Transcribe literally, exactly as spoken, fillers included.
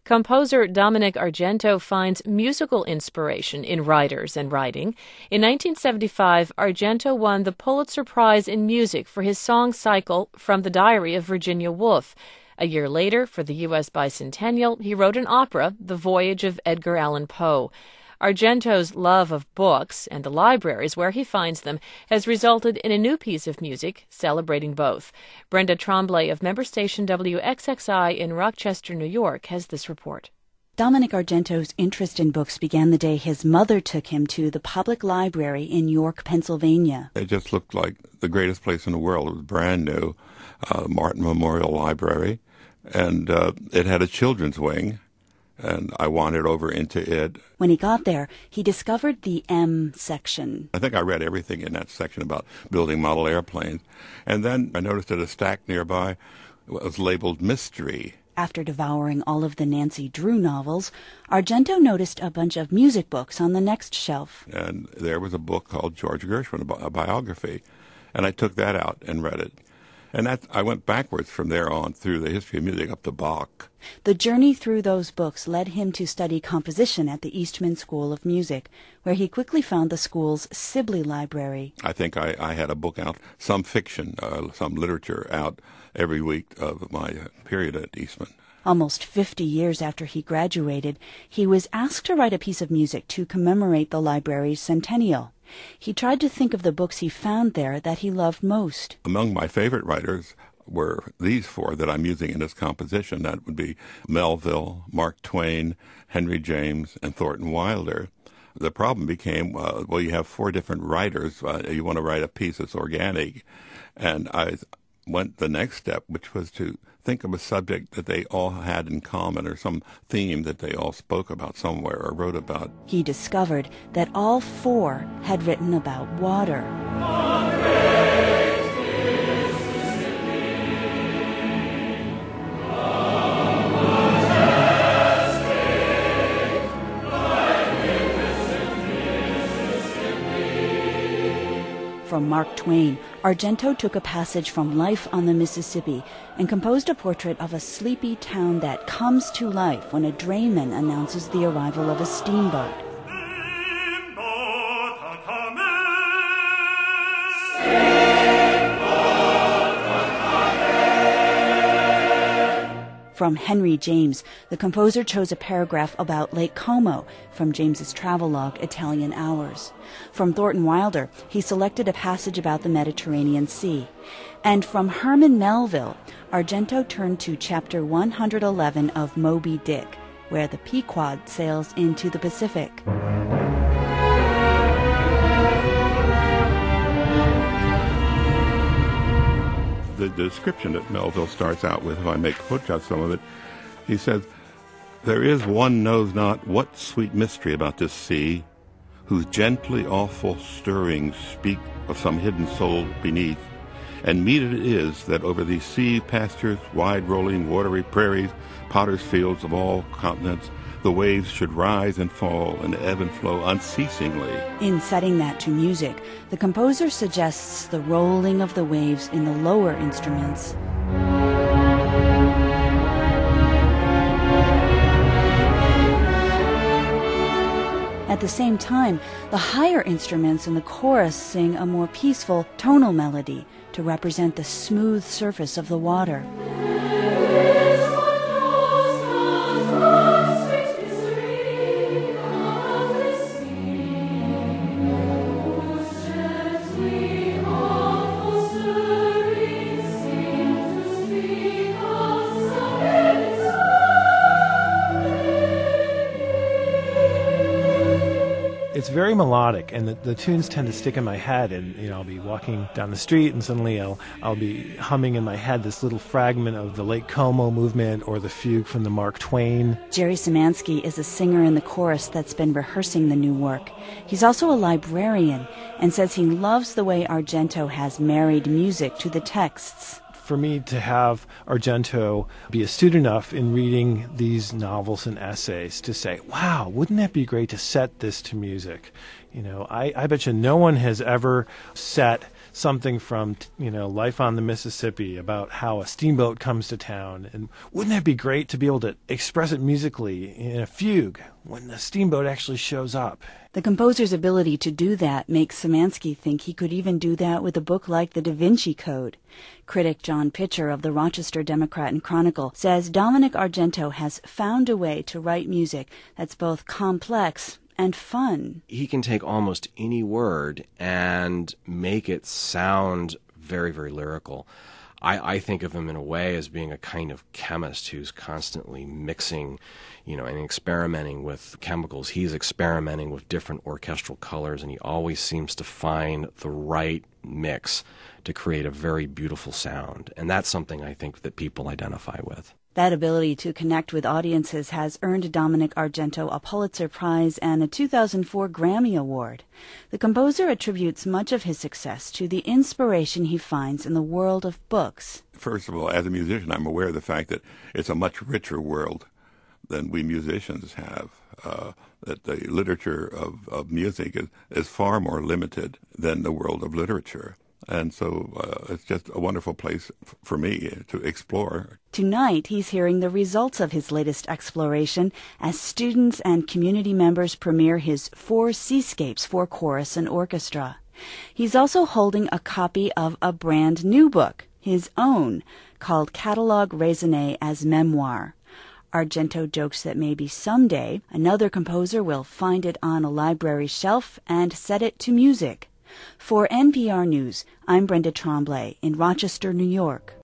Composer Dominic Argento finds musical inspiration in writers and writing. In nineteen seventy-five, Argento won the Pulitzer Prize in Music for his song cycle From the Diary of Virginia Woolf. A year later, for the U S bicentennial, he wrote an opera, The Voyage of Edgar Allan Poe. Argento's love of books and the libraries where he finds them has resulted in a new piece of music celebrating both. Brenda Tremblay of member station W X X I in Rochester, New York, has this report. Dominic Argento's interest in books began the day his mother took him to the public library in York, Pennsylvania. It just looked like the greatest place in the world. It was brand new, uh, Martin Memorial Library, and uh, it had a children's wing. And I wandered over into it. When he got there, he discovered the M section. I think I read everything in that section about building model airplanes. And then I noticed that a stack nearby was labeled Mystery. After devouring all of the Nancy Drew novels, Argento noticed a bunch of music books on the next shelf. And there was a book called George Gershwin, a biography. And I took that out and read it. And that, I went backwards from there on through the history of music up to Bach. The journey through those books led him to study composition at the Eastman School of Music, where he quickly found the school's Sibley Library. I think I, I had a book out, some fiction, uh, some literature out every week of my period at Eastman. Almost fifty years after he graduated, he was asked to write a piece of music to commemorate the library's centennial. He tried to think of the books he found there that he loved most. Among my favorite writers were these four that I'm using in this composition. That would be Melville, Mark Twain, Henry James, and Thornton Wilder. The problem became, uh, well, you have four different writers. Uh, you want to write a piece that's organic. And I went the next step, which was to think of a subject that they all had in common or some theme that they all spoke about somewhere or wrote about. He discovered that all four had written about water. From Mark Twain, Argento took a passage from Life on the Mississippi and composed a portrait of a sleepy town that comes to life when a drayman announces the arrival of a steamboat. From Henry James, the composer chose a paragraph about Lake Como from James's travelogue, Italian Hours. From Thornton Wilder, he selected a passage about the Mediterranean Sea. And from Herman Melville, Argento turned to chapter one hundred eleven of Moby Dick, where the Pequod sails into the Pacific. The description that Melville starts out with, if I make quote out some of it, he says, "There is one knows not what sweet mystery about this sea, whose gently awful stirrings speak of some hidden soul beneath. And meet it is that over these sea pastures, wide-rolling watery prairies, potter's fields of all continents, the waves should rise and fall and ebb and flow unceasingly." In setting that to music, the composer suggests the rolling of the waves in the lower instruments. At the same time, the higher instruments in the chorus sing a more peaceful tonal melody to represent the smooth surface of the water. It's very melodic, and the, the tunes tend to stick in my head. And you know, I'll be walking down the street, and suddenly I'll I'll be humming in my head this little fragment of the Lake Como movement or the fugue from the Mark Twain. Jerry Szymanski is a singer in the chorus that's been rehearsing the new work. He's also a librarian and says he loves the way Argento has married music to the texts. For me to have Argento be astute enough in reading these novels and essays to say, wow, wouldn't that be great to set this to music? You know, I, I bet you no one has ever set something from, you know, Life on the Mississippi about how a steamboat comes to town. And wouldn't that be great to be able to express it musically in a fugue when the steamboat actually shows up? The composer's ability to do that makes Szymanski think he could even do that with a book like The Da Vinci Code. Critic John Pitcher of the Rochester Democrat and Chronicle says Dominic Argento has found a way to write music that's both complex and fun. He can take almost any word and make it sound very, very lyrical. I, I think of him in a way as being a kind of chemist who's constantly mixing, you know, and experimenting with chemicals. He's experimenting with different orchestral colors, and he always seems to find the right mix to create a very beautiful sound. And that's something I think that people identify with. That ability to connect with audiences has earned Dominic Argento a Pulitzer Prize and a two thousand four Grammy Award. The composer attributes much of his success to the inspiration he finds in the world of books. First of all, as a musician, I'm aware of the fact that it's a much richer world than we musicians have, uh, that the literature of, of music is, is far more limited than the world of literature. And so uh, it's just a wonderful place f- for me to explore. Tonight, he's hearing the results of his latest exploration as students and community members premiere his Four Seascapes for chorus and orchestra. He's also holding a copy of a brand new book, his own, called Catalogue Raisonné as Memoir. Argento jokes that maybe someday another composer will find it on a library shelf and set it to music. For N P R News, I'm Brenda Tremblay in Rochester, New York.